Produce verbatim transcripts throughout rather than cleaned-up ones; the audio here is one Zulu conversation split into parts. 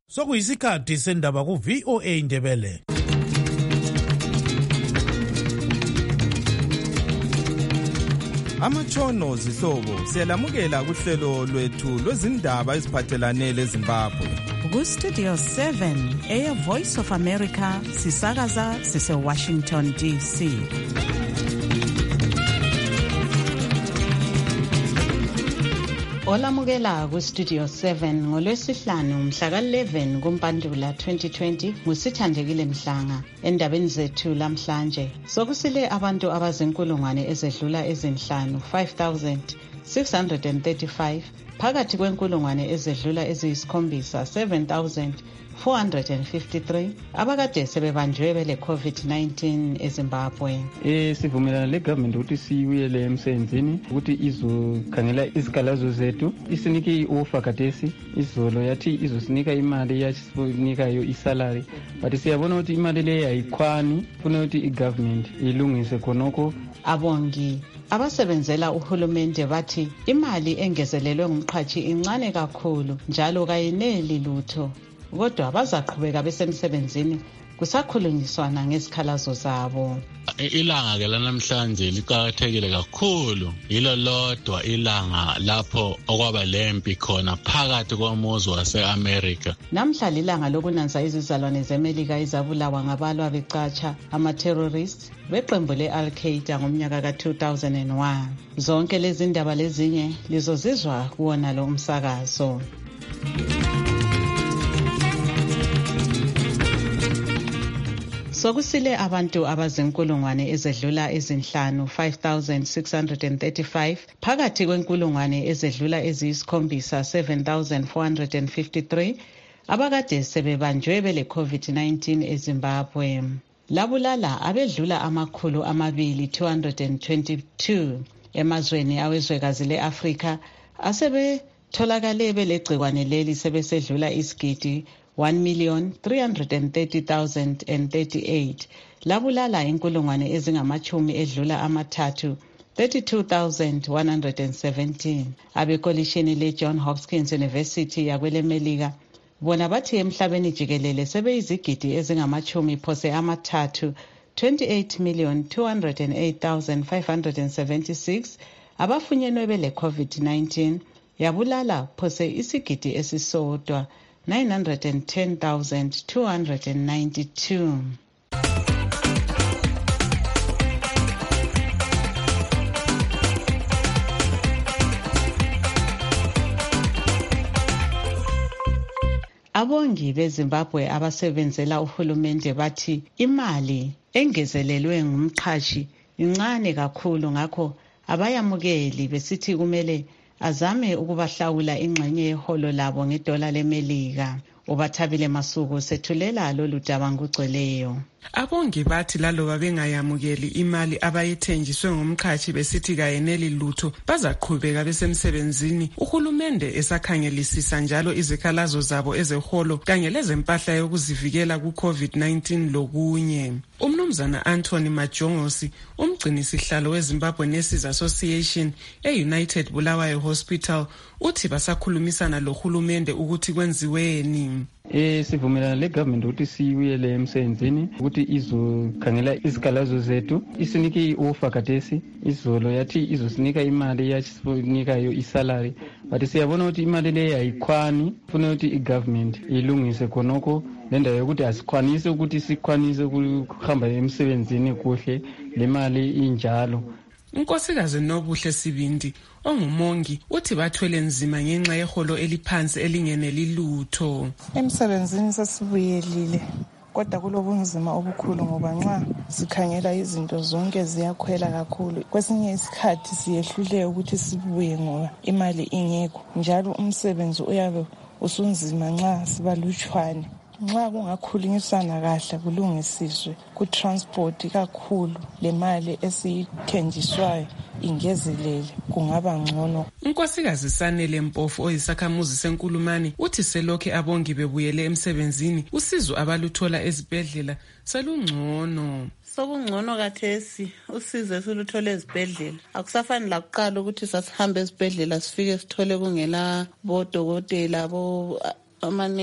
Sokuyisikhathi sendaba ku V O A Indebele. Amatshono zihlobo siyalamukela kuhlelo lwethu lwezindaba eziphathelane leZimbabwe. Ku Studio seven, Air Voice of America, sisakaza sise Washington D C. Olamukela ku Studio seven ngolwesihlanu mhla ka eleven kuMpandula twenty twenty ngusithandekile Mhlanga. Endabeni zethu lamhlanje sokusile abantu abazinkulungwane ezedlula ezinhlanu five thousand six hundred thirty-five phakathi kwenkulungwane ezedlula eziyisikhombisa seven thousand four hundred fifty-three abakade sebebanjwe bele COVID nineteen eZimbabwe. Eh sivumelana le government ukuthi siyuyele emsebenzini ukuthi izokhangela izikhalazo zethu, isinike i-offer kadesi, izolo yathi izosinika imali yasinikayo isalary, but siyabona ukuthi imali le ayikhwani, funa ukuthi i-government ilungise khonoko. Abongi abasebenzela uhulumende bathi imali engezelelwe ngumqhashi incane kakhulu njalo kayineli lutho, kodwa bazaqhubeka besemsebenzini kusakhulunyiswana ngesikhalazo zabo. Ilanga ke lanamhlanje liqhakathekile kakhulu, yilo lodwa ilanga lapho okwaba lempi khona phakathi komuzi wase-America. Namhla lilanga lokunanza izizalwane zeMelika izabulawa ngabalwa becatsha ama-terrorists beqembu le-Al-Qaeda ngomnyaka ka two thousand one. Zonke lezi ndaba lezinye lizozizwa kuwona lo umsakazo. Sokusile abantu abazinkulungwane ezedlula ezinhlanu five thousand six hundred thirty-five phakathi kwenkulungwane ezedlula eziyisikhombisa seven thousand four hundred fifty-three abakade sebebanjwe bele COVID nineteen eZimbabwe. Labulala abedlula amakhulu amabili two hundred twenty-two emazweni awezwekazi le-Afrika asebe tholakale belegcikwane leli sebesedlula isigidi one million three hundred thirty thousand thirty-eight. Labulala inkulungwane ezingamachumi edlula amathathu thirty-two thousand one hundred seventeen. Abekolishini le John Hopkins University yakwele Melika bona bathi emhlabeni jikelele sebeyizigidi ezingamachumi phose amathathu twenty-eight million two hundred eight thousand five hundred seventy-six abafunyenwe bele COVID nineteen, yabulala phose isigidi esisodwa nine hundred ten thousand two hundred ninety-two. Abongi beZimbabwe abasebenzela uhulumende bathi imali engezelelwe ngumqhashi incane kakhulu, ngakho abayamukeli besithi kumele azame ukubahlawula ingxenye yeholo labo ngedola leMelika. Ubathabile Masuku sethulela lolu daba ngugcweleyo. Abongi bathi laloba bengayamukeli imali abayithenjiswe ngumqhashi besithi kayeneli lutho, bazaqhubeka besemsebenzini uhulumende esakhangelisisa njalo izikhalazo zabo ezeholo kanye lezempahla yokuzivikela ku COVID nineteen lokunye. Umnumzana Anthony Majongosi, umgcini sihlalo weZimbabwe Nurses Association e-United Bulawayo Hospital, uthi basakhulumisana lohulumende ukuthi kwenziweni. Eh sivumelana le government ukuthi siyuyele emsebenzini ukuthi izokhangela izikhalazo zethu, isinike i-offer kadesi, izolo yathi izosinika imali yasinikayo isalary, but siyabona ukuthi imali le ayikhwani, funa ukuthi i-government ilungise khonoko lendawo yokuthi asikhwanise ukuthi sikhwanise ukuhamba emsebenzini kuhle, le mali injalo. Unkosikazi Nobuhle Sibindi ongumongi uthi bathwele nzima ngenxa yeholo eliphansi elingeneli lutho. Emsebenzini sasibuyelile kodwa kulobunzima obukhulu ngoba nxa sikhangela izinto zonke ziyakhwela kakhulu. Kwesinye isikhathi siyehlule ukuthi sibuye ngoba imali ingekho, njalo umsebenzi uyabe usunzima nxa sibalutshwane. Nxa kungakhulunyiswana kahle kulungisiswe ku-transport kakhulu, le mali esiyithenjiswayo ingezelele kungaba ngcono. Unkosikazi Sanele Mpofu oyisakhamuzi senkulumani uthi selokhe abongi bebuyele emsebenzini usizo abaluthola ezibhedlela salungcono. Sokungcono kathesi usizo esiluthola ezibhedlela akusafani lakuqala ukuthi sasihambe ezibhedlela sifike sithole kungela bodokotela bo amanesi.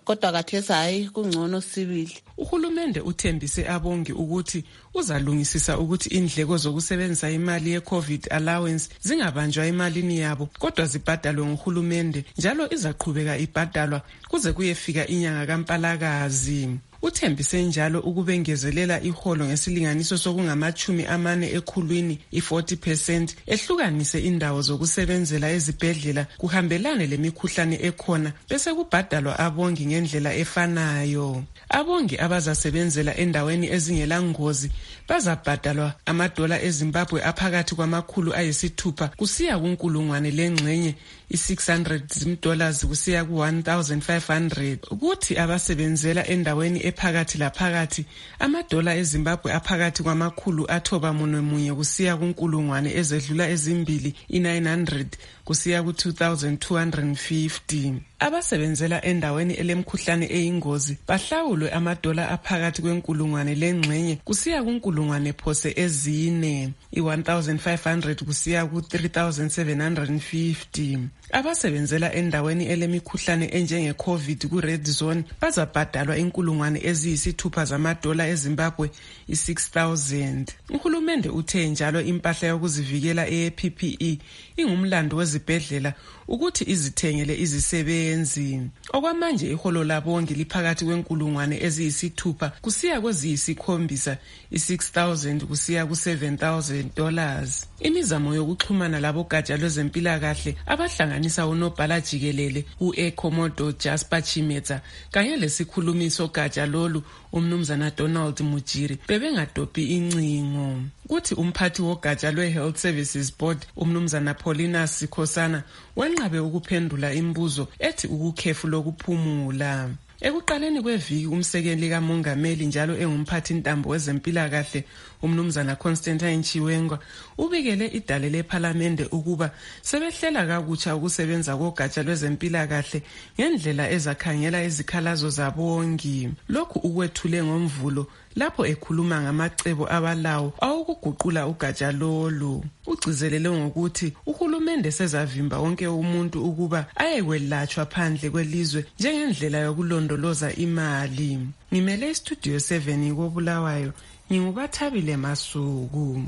kodwa kathesi hayi kungcono sibili. Uhulumende uthembise abongi ukuthi uzalungisisa ukuthi indleko zokusebenzisa imali ye-COVID allowance zingabanjwa imalini yabo kodwa zibhadalwe nguhulumende njalo izaqhubeka ibhadalwa kuze kuyefika inyanga kaMpalakazi. Uthembise njalo ukubengezelela iholo ngesilinganiso sokungamachumi amane ekhulwini i-forty percent ehlukanise indawo zokusebenzela ezibhedlela kuhambelane lemikhuhlane ekhona bese kubhadalwa abongi ngendlela efanayo. Abongi abazasebenzela endaweni ezingela ngozi bazabhadalwa amadola eZimbabwe aphakathi kwamakhulu ayisithupha kusiya kunkulungwane lengxenye i-six hundred dollars kusiya ku-one thousand five hundred. Kuthi abasebenzela endaweni ephakathi laphakathi amadola eZimbabwe aphakathi kwamakhulu athoba munwe munye kusiya kunkulungwane ezedlula ezimbili i-nine hundred kusiya ku-two thousand two hundred fifty. Abasebenzela endaweni elemkhuhlane eyingozi bahlawulwe amadola aphakathi kwenkulungwane lengxenye kusiya kunkulungwane phose ezine i-one thousand five hundred kusiya ku-three thousand seven hundred fifty. Abasebenzela endaweni elemikhuhlane enjenge-COVID ku-red zone bazabhadalwa inkulungwane eziyisithupha zamadola eZimbabwe i-six thousand. Uhulumende uthe njalo impahla yokuzivikela eye-P P E ingumlando wezibhedlela ukuthi izithengele izisebenzi. Okwamanje iholo labongi liphakathi kwenkulungwane eziyisithupha kusiya kweziyisikhombisa i-six thousand kusiya ku-seven thousand dollars. Imizamo yokuxhumana labogatsha lwezempilakahle abahlanganisa unobhala jikelele u-Ekomodo Jasper Chimetsa kanye lesikhulumiso gatsha lolu umnumzana Donald Mujiri bebengadophi incingo. Kuthi umphathi wogatsha lwe-Health Services Board umnumzana Paulina Sikhosana wenqabe ukuphendula imibuzo ethi ukukhefu lokuphumula. Ekuqaleni kweviki umsekeli kamongameli njalo engumphathi ntambo wezempilakahle umnumzana Constantine Chiwenga ubikele idale lePhalamende ukuba sebehlela kakutsha ukusebenza kogatsha lwezempilakahle ngendlela ezakhangela izikhalazo zabongi. Lokhu ukwethule ngomvulo lapho ekhuluma ngamacebo abalawo awukuguqula ugatsha lolu. Ugcizelele ngokuthi uhulumende sezavimba wonke umuntu ukuba ayekwelatshwa phandle kwelizwe njengendlela yokulondoloza imali. Ngimele istudio seven koBulawayo, ngingubathabile Masuku.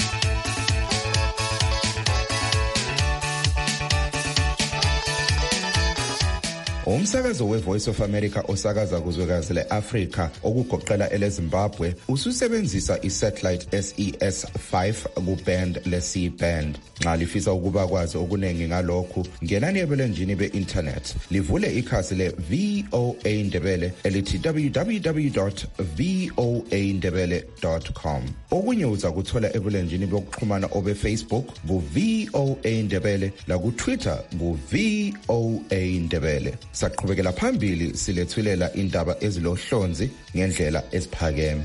Umsakazo we-Voice of America osakaza kuzwekazi le-Afrika okugoqela ele-Zimbabwe ususebenzisa i-satellite S E S five ku-band le-C band. Nxa lifisa ukuba kwazi okuningi ngalokhu, ngenani ebulenjini be-internet livule ikhasi le-V O A Ndebele elithi w w w dot v o a ndebele dot com. Okunye uza kuthola ebulenjini bokuxhumana obe-Facebook ku-V O A Ndebele laku-Twitter ku-V O A Ndebele. Saqhubekela phambili silethulela indaba ezilohlonzi ngendlela esiphakeme.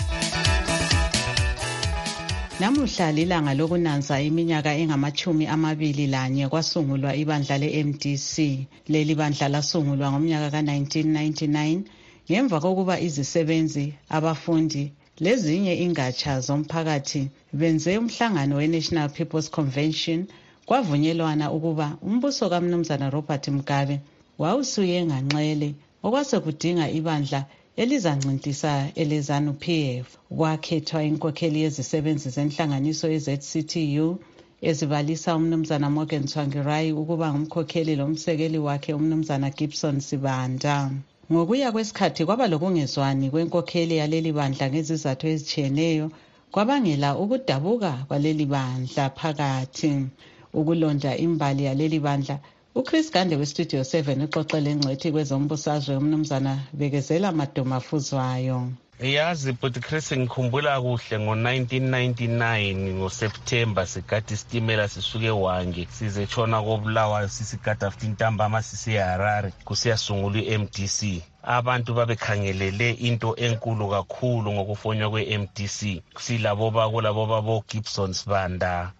Namuhla lilanga lokunanza iminyaka engamachumi amabili lanye kwasungulwa ibandla le-M D C. Leli bandla lasungulwa ngomnyaka ka nineteen ninety-nine ngemva kokuba izisebenzi, abafundi lezinye ingatsha zomphakathi benze umhlangano we-National People's Convention kwavunyelwana ukuba umbuso kaMnumzana Robert Mugabe wawusuye nganxele okwase kudinga ibandla elizancintisa eleZANU P F. Kwakhethwa inkokheli yezisebenzi zenhlanganiso ye-Z C T U ezibalisa umnumzana Morgan Tsvangirai ukuba ngumkhokheli lomsekeli wakhe umnumzana Gibson Sibanda. Ngokuya kwesikhathi kwaba lokungezwani kwenkokheli yaleli bandla ngezizathu ezitshiyeneyo kwabangela ukudabuka kwaleli bandla phakathi. Ukulonda imbali yaleli bandla, uChris Gande weStudio seven uxoxele ngcwethi kwezombusazwe umnumzana Bekezela Madomafuzwayo. Yazi but Chris ngikhumbula kuhle ngo nineteen ninety-nine ngoSeptember sikade isitimela sisuke Wange size tshona koBulawayo sisigada fifteen ntambama sisiya Harare kusiyasungula i-M D C. abantu babekhangelele into enkulu kakhulu ngokufonywa kwe-M D C. Silabo bakulabo babo Gibson Sibanda,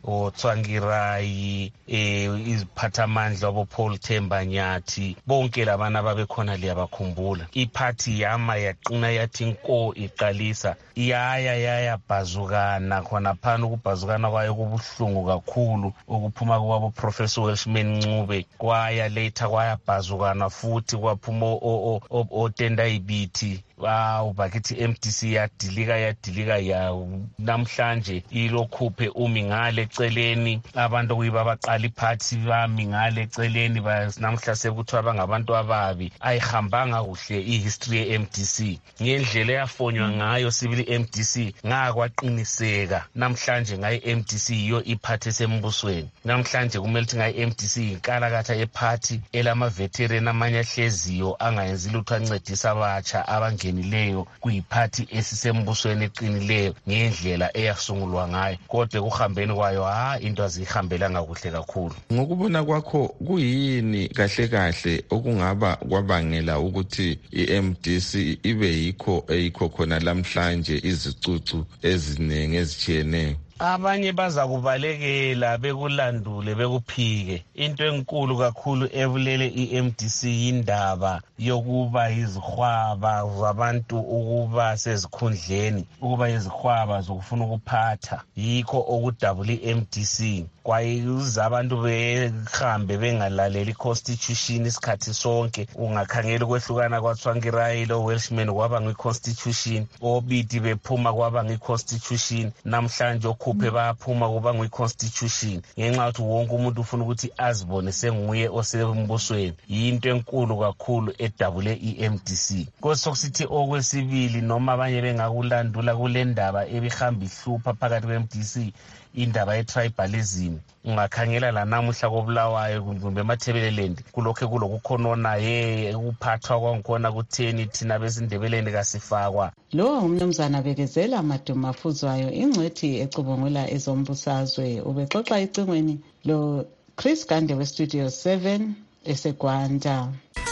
oTsvangirai, eh iziphathamandla abo Paul Themba Nyathi, bonke labana babekhona liyabakhumbula. Iphathi yama yaqina yathi nko iqalisa, iyaya yaya bhazukana khona phana ukubhazukana kwayo kubuhlungu kakhulu ukuphuma kwabo Professor Welshman Ncube, kwaya later kwaya bhazukana futhi kwaphuma o o otenda ibithi. Wow, bakithi M D C yadilika yadilika ya namhlanje ilokhuphe umi ngale eceleni, abantu kuyiba baqala iphathi bami ngale eceleni namhla sekuthiwa bangabantu ababi. Ayihambanga kuhle ihistory ye-M D C ngendlela yafonywa ngayo sibili M D C, ngakwaqiniseka namhlanje ngaye M D C iyo iphathi esembusweni. Namhlanje kumele ukuthi ngaye M D C inkalakatha ephathi elama veteran amanye ahleziyo angayenzi lutho ancedisa abatsha abange nileyo kuyiphathi esisembusweni eqinileyo ngendlela eyasungulwa ngayo, kodwa kuhambeni kwayo ha into azihambelanga kuhle kakhulu. Ngokubona kwakho kuyini kahle kahle okungaba kwabangela ukuthi i-M D C ibe yikho eyikho khona lamhlanje izicucu ezinenge ezijiyeneyo? Abanye baza kubalekela bekulandule bekuphike. Into enkulu kakhulu evulele i-M D C indaba yokuba izihwaba zabantu ukuba sezikhundleni, ukuba izihwaba zokufuna ukuphatha. Yikho okudabula i-M D C. Kwayiza abantu behambe bengalaleli constitution isikhathi sonke. Ungakhangela ukwehlukana kwaTsvangirai lo Welshman kwaba ngeconstitution, obidi bephuma kwaba ngeconstitution, namhlanje okhuphe baphuma kuba ngeconstitution. Ngenxa yokuthi wonke umuntu ufuna ukuthi azibone senguye osembusweni. Yinto enkulu kakhulu edabule i-M D C. Kosokusithi okwesibili noma abanye bengakulandula kule ndaba ebihamba ihlupha phakathi kwe-M D C, indaba ye-tribalism. Ungakhangela la namuhla koBulawayo kumbe eMathebeleland kulokho kulokukhonona ye ukuphathwa kwakhona kutheni thina besindebeleni kasifakwa. Lo umnumzana Bekezela Madumafuzwayo ingcwethi ecubungula ezombusazwe ubexoxa icingweni lo Chris Gande we Studio seven eseGwanda.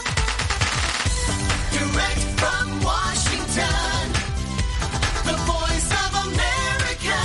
Direct from Washington, the voice of America,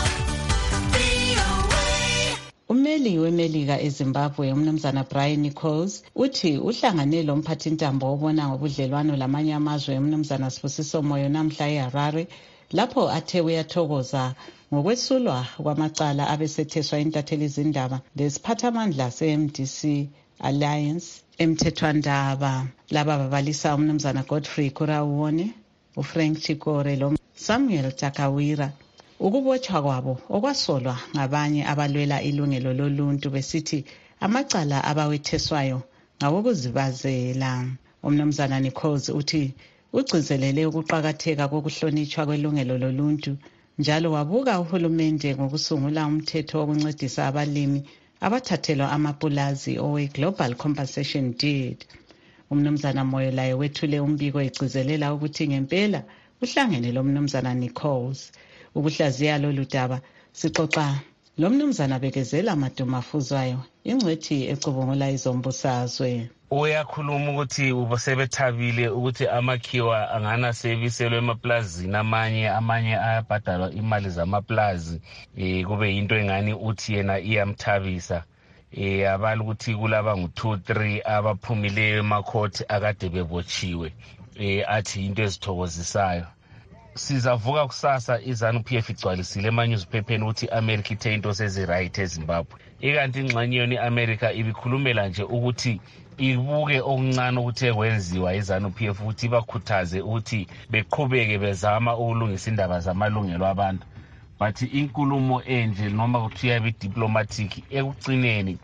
V O A. Umeli weMelika eZimbabwe umnumzana Brian Nichols uthi uhlangane lo mphathintambo obona ngobudlelwano lamanye amazwe umnumzana Sibusiso Moyo namhla eHarare, lapho athe uyathokoza ngokwesulwa kwamacala abesetheswa intatheli izindaba lesiphathamandla se-M D C Alliance emthethwandaba. Laba babalisa umnumzana Godfrey Kurawone, uFrank Chikore lo Samuel Takawira. Ukubotshwa kwabo okwasolwa ngabanye abalwela ilungelo loluntu besithi amacala abawetheswayo ngawokuzibazela. Umnumzana Nichols uthi ugcizelele ukuqakatheka kokuhlonitshwa kwelungelo loluntu, njalo wabuka uhulumende ngokusungula umthetho wokuncedisa abalimi abathathelwa amapulazi owe Global Compensation Deed. Umnumzana Moyo laye wethule umbiko egcizelela ukuthi ngempela uhlangene lo mnumzana Nichols. Ukuhlaziya lolu daba sixoxa lo mnumzana Bekezela Madumafuzwayo ingcwethi ecubungula izombusazwe. Uyakhuluma ukuthi ubasebethabile ukuthi amakhiwa angana sebiselwe emaplazini amanye amanye ayabhadalwa imali zamaplazi, eh kube into engani uthi yena iyamthabisa. Eh abali ukuthi kulaba ngu two three abaphumileyo emakhothi akade bebotshiwe, eh athi into ezithokozisayo. Sizavuka kusasa iZANU-P F igcwalisile ema-newspapers ukuthi America ithe into sezi-right eZimbabwe. Ikanti ingxenye yoni America ibikhulumela nje ukuthi ibuke okuncane ukuthi ekwenziwa iZANU-P F ukuthi bakhuthaze ukuthi beqhubeke bezama ukulungisa indaba zamalungelo abantu. But inkulumo enje noma kuthiwa bi-diplomatic ekugcineni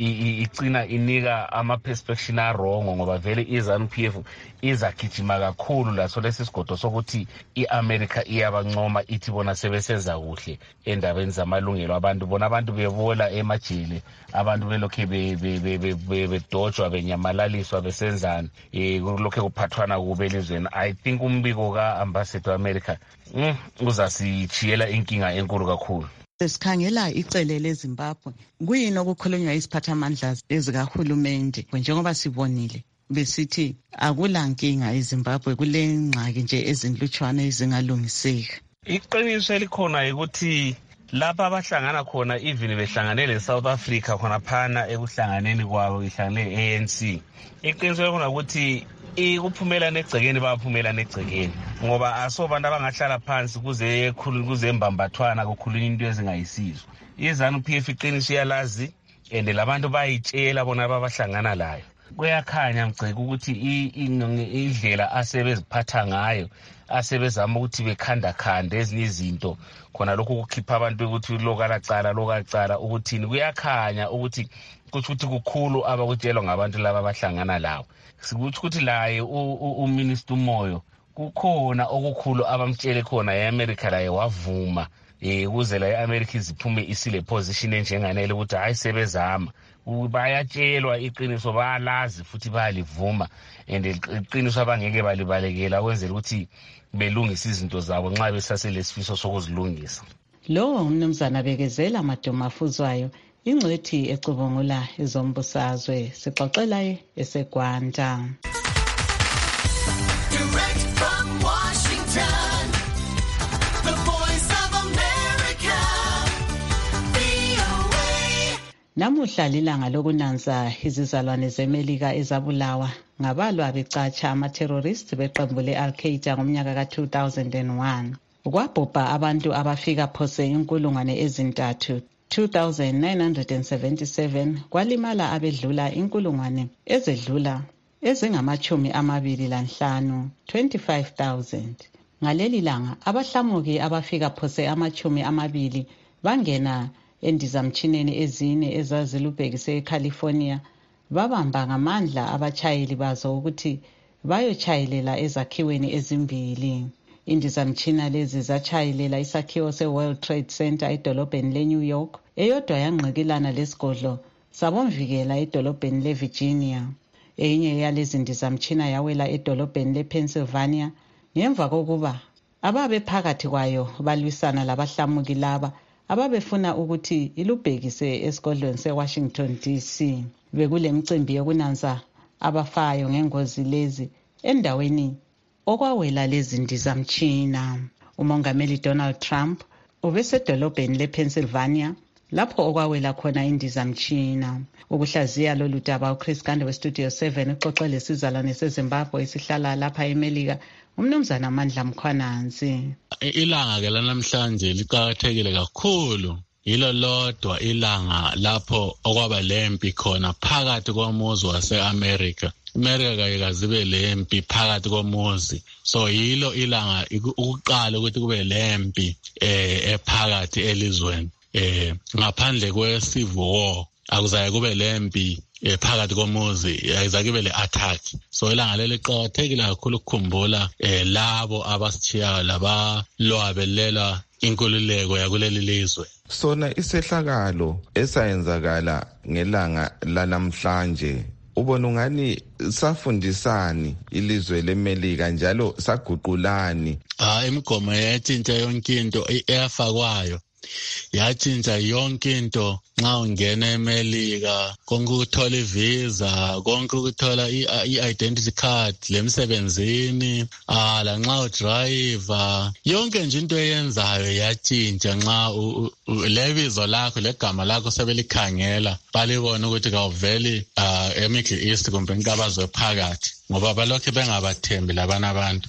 igcina inika ama-perspective arongo, ngoba vele iZANU-P F izagijima kakhulu laso lesi sigodo sokuthi i-America iyabancoma ithi bona sebesenza kuhle endabeni zamalungelo abantu. Bona abantu bebola emajele, abantu belokhe bedojwa benyamalaliswa besenzana, eh kulokhe kuphathwana kube elizweni. I think umbiko ka-ambassador America uzasichiyela inkinga enkulu kakhulu. Sesikhangela icele leZimbabwe, kuyini okukhulunywa iziphathamandla ezikahulumende njengoba sibonile besithi akula nkinga eZimbabwe, kule ngxaki nje ezinhlutshwane ezingalungiseki. Iqiniso elikhona ukuthi lapha abahlangana khona even behlanganele eSouth Africa khona phana ekuhlanganeni kwabo ihlanganele A N C. Iqiniso elikhona ukuthi ikuphumela negcekeni baphumela negcekeni ngoba asobantu abangahlala phansi kuze kuze mbambathwana kukhulunywa into ezingayisizo. iZANU-P F iqiniso yalazi and labantu bayitshela bona abahlangana layo. Kuyakhanya mgceke ukuthi indlela asebeziphatha ngayo asebezama ukuthi bekhanda khanda ezinye izinto khona lokho kukhipha abantu ukuthi lokalacala lokalacala ukuthini kuyakhanya ukuthi kusho ukuthi kukhulu abakutshelwa ngabantu laba abahlangana lawo. Sikuthi ukuthi laye uMinister uMoyo kukhona okukhulu abamtshele khona eAmerica laye wavuma eh ukuze la eAmerica iziphume isile position enjenganele ukuthi hayi sebezama bayatshelwa iqiniso bayalazi futhi bayalivuma and iqiniso abangeke balibalekela kwenzela ukuthi belungise izinto zabo nxa besaselesifiso sokuzilungisa. Lo umnumzana bekezela Madumafuzwayo ingcwethi ecubungula ezombusazwe sixoxela eseGwanda. Direct from Washington, the voice of America, V O A. Namuhla lilanga lokunanza izizalwane zeMelika ezabulawa ngabalwa becatsha ama-terrorists beqembu le-Al-Qaeda ngomnyaka ka two thousand one. Kwabhubha abantu abafika phose inkulungwane ezintathu two thousand nine hundred seventy-seven, kwalimala abedlula inkulungwane ezedlula ezingamachumi amabili lanhlanu twenty-five thousand. Ngaleli langa abahlamuki abafika phose amachumi amabili bangena endizamtshineni ezine ezazilubhekise eCalifornia babamba ngamandla abatshayeli bazo ukuthi bayotshayelela ezakhiweni ezimbili. Indizamtshina lezi zatshayelela isakhiwo se-World Trade Center edolobheni le-New York, eyodwa yangqikilana lesigodlo sabomvikela edolobheni le-Virginia. Enye yalezi ndizamtshina yawela edolobheni le-Pennsylvania ngemva kokuba ababe phakathi kwayo balwisana labahlamuki laba ababefuna ukuthi ilubhekise esigodlweni se-Washington D C. Bekule mcimbi yokunanza abafayo ngengozi lezi endaweni okwawela lezi ndizamtshina. Umongameli Donald Trump ubesedolobheni lePennsylvania lapho okwawela khona indizamtshina. Ukuhlaziya lolu daba uChris Gande weStudio seven uxoxe lesizalwane seZimbabwe esihlala lapha eMelika umnumzana Mandla Mkhwananzi. Ilanga ke lanamhlanje liqhakathekile kakhulu. Yilo lodwa ilanga lapho okwaba lempi khona phakathi komuzi waseAmerica. America kayizibe lempi phakathi komuzi. So yilo ilanga ukuqala ukuthi kube lempi eh ephakathi elizweni. Eh ngaphandle kwe-civil war akuzaye kube lempi phakathi komuzi ayizake ibe le-attack. So ilanga leli liqhakathekile kakhulu ukukhumbula eh labo abasitshiyayo laba lwabelela inkululeko yakuleli lizwe. Sona isehlakalo esayenzakala ngelanga lanamhlanje ubona ungani safundisani ilizwe leMelika njalo saguqulani? Ah imigomo yatshintsha yonke into eyafakwayo. Yatshintsha yonke into nxa ungena eMelika, konke ukuthola ivisa, konke ukuthola i-identity card lemsebenzini, ah la nxa udriver, yonke nje into eyenzayo yatshintsha nxa lebizo lakho legama lakho sebelikhangela balibona ukuthi kawuveli eMiddle East kumbe inkabazwe phakathi ngoba balokho bengabathembi labana abantu.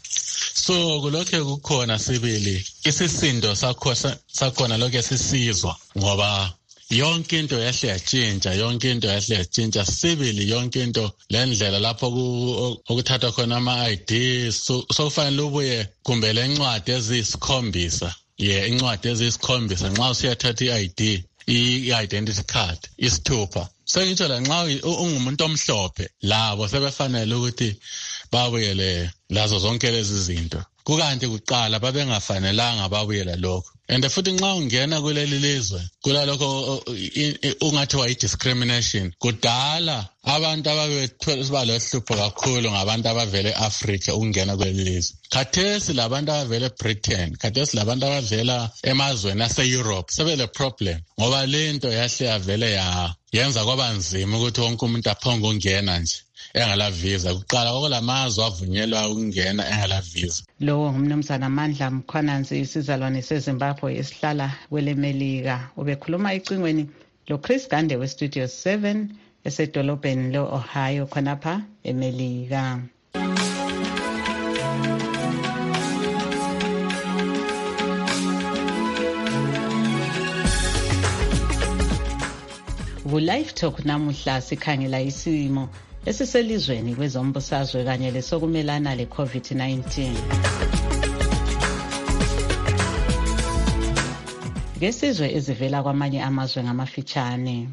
So kulokho kukhona sibili isisindo sakho sakhona lokho sisizwa ngoba yonke into yahle yatshintsha yonke into yahle yatshintsha sibili yonke into lendlela lapho ukuthatha khona ama-I D sokufanele ubuye kumbe lencwadi ezisikhombisa ye incwadi ezisikhombisa nxa usiyathatha i-I D i-identity card isithupha. Sengitsho la nxa ungumuntu omhlophe labo sebefanele ukuthi babuyele lazo zonke lezi zinto. Kukanti kuqala babengafanelanga babuyela lokho. And futhi nxa ungena kuleli lizwe kulalokho ungathi wayi discrimination kudala abantu ababethola lohlupho kakhulu ngabantu abavele eAfrica ukungena kuleli lizwe. Khathesi labantu abavele eBritain, khathesi labantu abavela emazweni ase-Europe sebele problem ngoba lento yahle yavele ya yenza kwaba nzima ukuthi wonke umuntu aphonge ungena nje. engala visa. Kuqala kwakulamazwe avunyelwa ukungena engala visa. Lo ngumnumzana Mandla Mkhwananzi isizalwane seZimbabwe esihlala kwele Melika. Ubekhuluma icingweni lo Chris Gande we Studio seven esedolobheni lo Ohio khonapha eMelika. Live Talk namuhla sikhangela isimo esiselizweni kwezombusazwe kanye lesokumelana le COVID nineteen. Ngesizwe ezivela kwamanye amazwe ngamafitshane.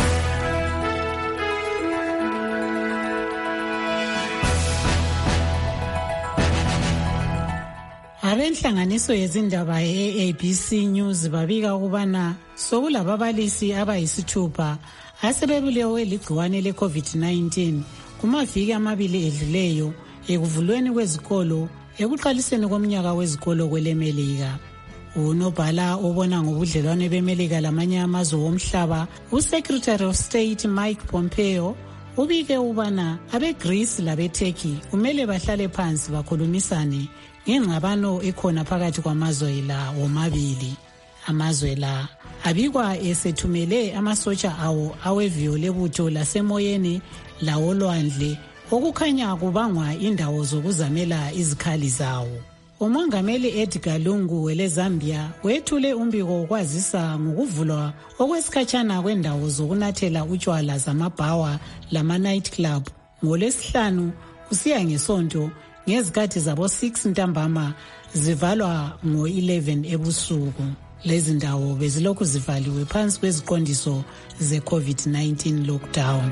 Abenhlanganiso yezindaba ye-A B C News babika ukubana sokulababalisi abayisithupha asebebulewe ligciwane le-COVID nineteen kumaviki amabili edluleyo ekuvulweni kwezikolo ekuqaliseni komnyaka wezikolo kwelemelika. Unobhala obona ngobudlelwane bemelika lamanye amazwe womhlaba uSecretary of State Mike Pompeo ubike ubana abeGreece labeTurkey kumele bahlale phansi bakhulumisane ngengxabano ekhona phakathi kwamazwe la womabili. Amazwe la abikwa esethumele amasotsha awo aweviyo lebutho lasemoyeni lawolwandle okukhanya kubangwa indawo zokuzamela izikhali zawo. Umongameli Edgar Lungu wele Zambia wethule umbiko wokwazisa ngokuvulwa okwesikhatshana kwendawo zokunathela utshwala zamabhawa lama night club ngolesihlanu kusiya ngesonto ngezikhathi zabo six ntambama zivalwa ngo eleven ebusuku. Lezi ndawo bezilokhu zivaliwe phansi kweziqondiso ze-COVID nineteen lockdown.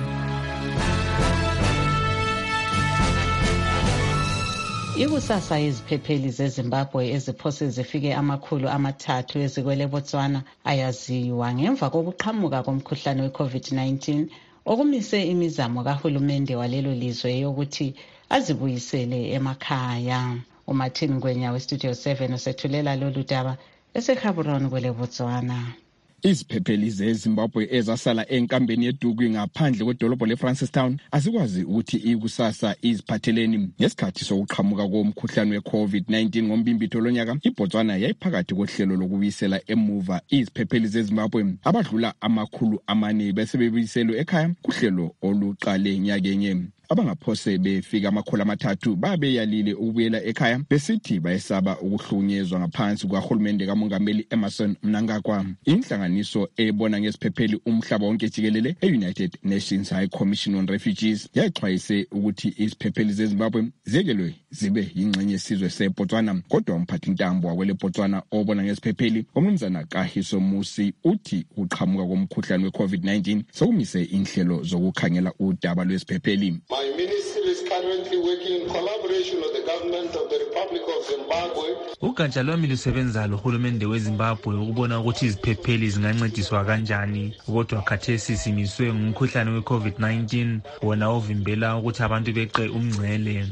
Ikusasa yeziphepheli zeZimbabwe eziphose zifike amakhulu amathathu ezikwele Botswana ayaziwa ngemva kokuqhamuka komkhuhlane we-COVID nineteen okumise imizamo kahulumende walelo lizwe yokuthi azibuyisele emakhaya. uMartin Ngwenya weStudio seven usethulela lolu daba eseGaborone kwele Botswana. Iziphepheli zeZimbabwe ezasala enkambeni yeDuku ngaphandle kwedolobho leFrancistown asikwazi ukuthi ikusasa iziphatheleni ngesikhathi sokuqhamuka komkhuhlane weCovid nineteen ngombimbitho lonyaka. iBotswana yayiphakathi kohlelo lokubuyisela emuva iziphepheli zeZimbabwe abadlula amakhulu amane bese bebuyiselwe ekhaya kuhlelo oluqale nyakenye. Abangaphose befika amakhulu amathathu babeyalile ukubuyela ekhaya besithi bayesaba ukuhlunyezwa ngaphansi kwahulumende kamongameli Emmerson Mnangagwa. Inhlanganiso ebona ngesiphepheli umhlaba wonke jikelele e-United Nations High Commission on Refugees yaxwayise ukuthi iziphepheli zeZimbabwe zekelwe zibe yingxenye yesizwe seBotswana. Kodwa umphathi ntambo wakwele Botswana obona ngesiphepheli umnumzana Kahiso Musi uthi uqhamuka komkhuhlane weCovid nineteen sokumise inhlelo zokukhangela udaba lwesiphepheli. My ministry is currently working in collaboration with the government of the Republic of Zimbabwe. Ugatsha lwami lusebenza lohulumende weZimbabwe ukubona ukuthi iziphepheli zingancediswa kanjani. Kodwa khathesi simiswe ngumkhuhlane weCovid nineteen wona ovimbela ukuthi abantu beqe umngcele.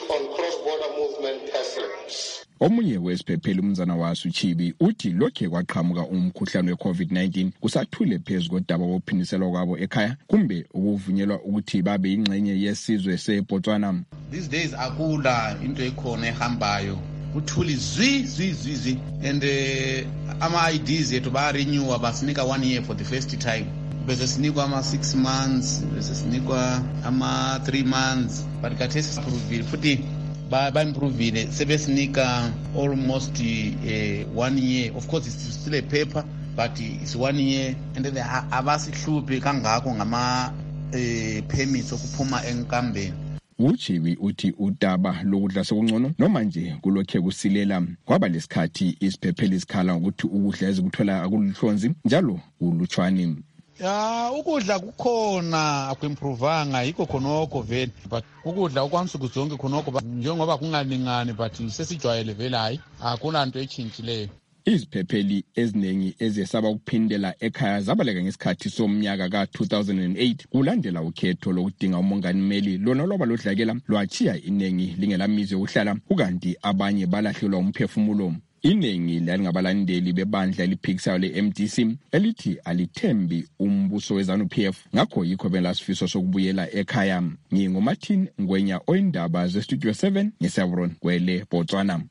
Omunye wesiphepheli umnzana waso Chibi uthi lokhe kwaqhamuka umkhuhlane weCovid nineteen kusathule phezulu kodaba wophiniselwa kwabo ekhaya kumbe ukuvunyelwa ukuthi babe ingxenye yesizwe seBotswana. These days akula into ekhona ehambayo uthuli zwi zwi zwi zwi and uh, ama I Ds yethu ba renew abasinika one year for the first time. Bese sinikwa ama six months, bese sinikwa ama three months, but kathesi approve futhi ba improvile sebesinika almost uh, one year. Of course it's still a paper but it's one year and then abasihluphi kangako ngama uh, permits okuphuma enkambeni. Uchibi uthi udaba lokudla sekungcono noma nje kulokhe kusilela kwaba lesikhathi isiphepheli sikhala ukuthi ukudla ezikuthola akuluhlonzi njalo ulutshwani. Ya ukudla kukhona akuimprovanga yikho khonoko vele but ukudla okwansuku zonke khonoko njengoba kungalingani but sesijwayele vele hayi akuna nto echinjileyo. Iziphepheli eziningi ezesaba ukuphindela ekhaya zabaleka ngesikhathi somnyaka ka two thousand eight kulandela ukhetho lokudinga umongameli lona loba lodlakela lwachiya inengi lingelamizi yokuhlala ukanti abanye balahlelwa umphefumulo. Iningi lalingabalandeli bebandla eliphikisayo le-M D C elithi alithembi umbuso we-ZANU-P F, ngakho yikho benasifiso sokubuyela ekhaya. NginguMartin Ngwenya, oyindaba ze-Studio seven ngeSeveron kwele Botswana.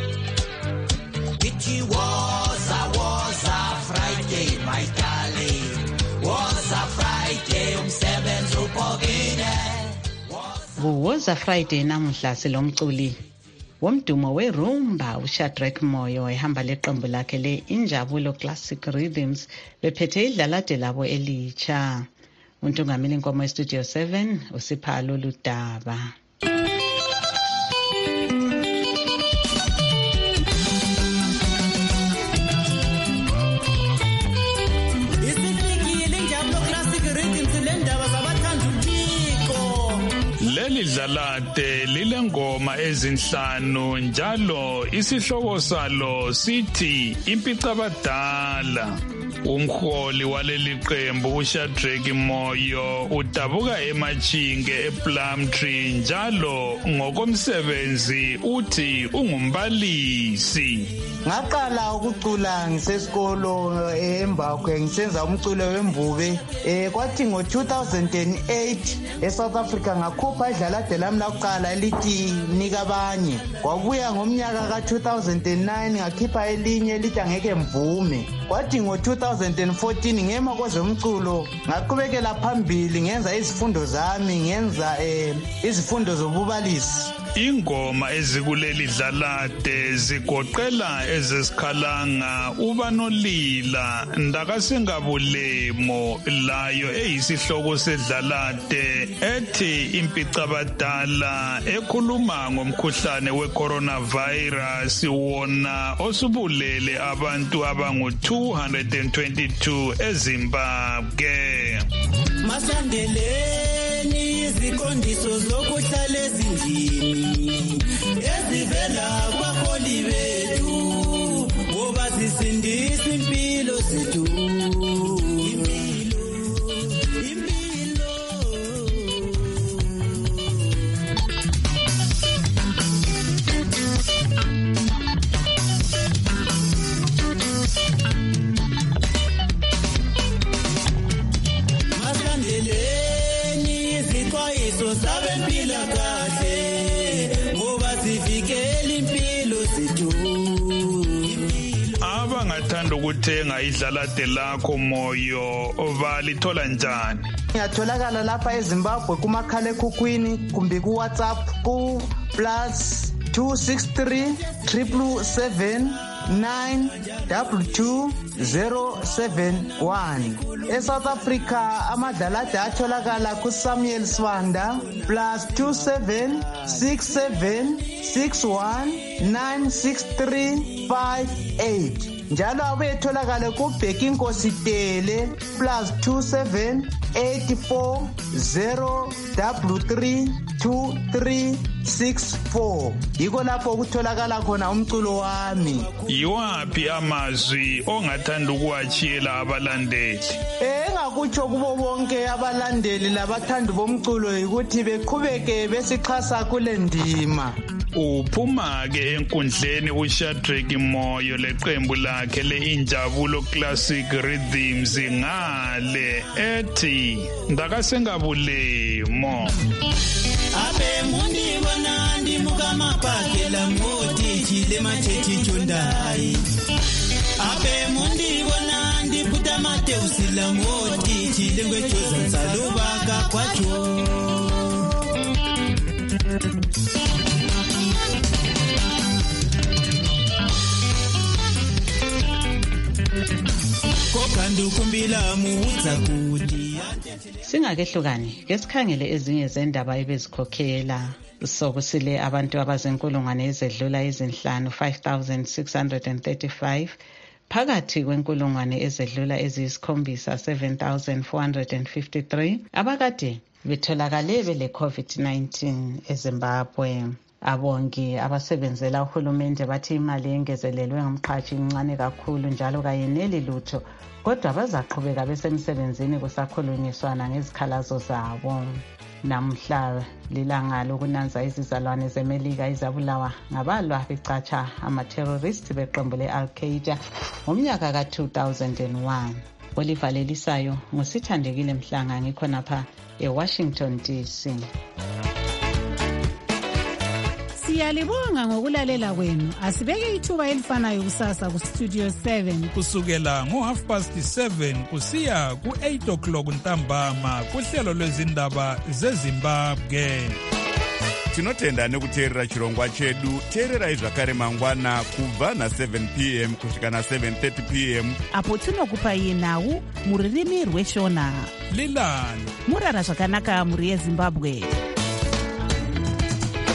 It was a, was a Friday, my darling. Was a Friday, umsebenzi uphokile. Kuwoza Friday namuhla silomculi womdumo werumba uShadrack Moyo ehamba leqembu lakhe le-Injabulo Classic Rhythms bephethe idlalade labo elitsha. Untungameli Nkomo eStudio seven uSiphalo Ludaba. Leli dlalade lilengoma ezinhlanu njalo isihloko salo sithi impicabadala. Umholi waleli qembu uShadrack Moyo udabuka eMachinge ePlumtree njalo ngokomsebenzi uthi ungumbalisi. Ngaqala ukucula ngisesikolo eMbakwe ngisenza umculo wemvube eh kwathi ngo two thousand eight eSouth Africa ngakhupha idlalade lami lokuqala elithi nika abanye. Kwabuya ngomnyaka ka two thousand nine ngakhipha elinye elithi angeke mvume. Kwathi ngo two thousand fourteen ngema kwezomculo ngaqhubekela phambili ngenza izifundo zami ngenza eh izifundo zobubalisi. Ingoma ezikuleli dlalade zigoqela ezesikhalanga ubanolila ndakasengabulemo layo eyisihloko sedlalade ethi impicabadala ekhuluma ngomkhuhlane we-coronavirus wona osubulele abantu abangu two hundred twenty-two eZimbabwe. Masandeleni iziqondiso zokuhlala ezindlini ezivela kwabaholi bethu ngoba zisindisa impilo zethu. Abangathanda ukuthenga idlalade lakho Moyo balithola njani? Ngiyatholakala lapha eZimbabwe kumakhalekhukhwini kumbe kuWhatsApp ku plus two six three triple seven nine double two zero seven one. eSouth Africa amadlalade atholakala kuSamuel Swanda plus two seven six seven six one nine six three five eight. Njalo abetholakala kuBheki Nkositele plus two seven eight four zero double three two three six four. Yiko lapho kutholakala khona umculo wami. Yiwaphi amazwi ongathanda ukuwachiyela abalandeli? Eh ngakutsho kubo bonke abalandeli labathandi bomculo ukuthi beqhubeke besixhasa kule ndima. Uphuma ke enkundleni uShadrack Moyo leqembu lakhe le-Injabulo Classic Rhythms ngale ethi ndakasengabulemo. Abe mundi bona ndimuka mapakela ngoti chile machechi chondai. Abe mundi bona ndiputa mateusi la ngoti chile ngwechoza nsalubaka kwacho. Singakehlukani ke sikhangele ezinye zendaba ebezikhokhela sokusile abantu abazenkulungwane ezedlula ezinhlanu five thousand six hundred thirty-five phakathi kwenkulungwane ezedlula eziyisikhombisa seven thousand four hundred fifty-three abakade betholakale bele COVID nineteen eZimbabwe. Abongi abasebenzela uhulumende bathi imali engezelelwe ngumqhatshi incane kakhulu njalo kayeneli lutho, kodwa bazaqhubeka besemsebenzini kusakhulunyiswana ngezikhalazo zabo. Namhla lilanga lokunanza izizalwane zeMelika izabulawa ngabalwa becatsha amaterroristi beqembu le-Al-Qaeda ngomnyaka ka two thousand one. Olivalelisayo ngusithandekile Mhlanga, ngikhonapha eWashington D C. Siyalibonga ngokulalela kwenu. Asibeke ithuba elifanayo kusasa ku Studio seven kusukela ngo half past seven kusiya ku eight o'clock ntambama kuhlelo lwezindaba zeZimbabwe. Tinotenda nekuteerera chirongwa chedu. Teererai zvakare mangwana kubva na seven p m kusvika na seven thirty p m apo tinokupai nhau muririmi rweshona. Lilani murara zvakanaka muri yeZimbabwe.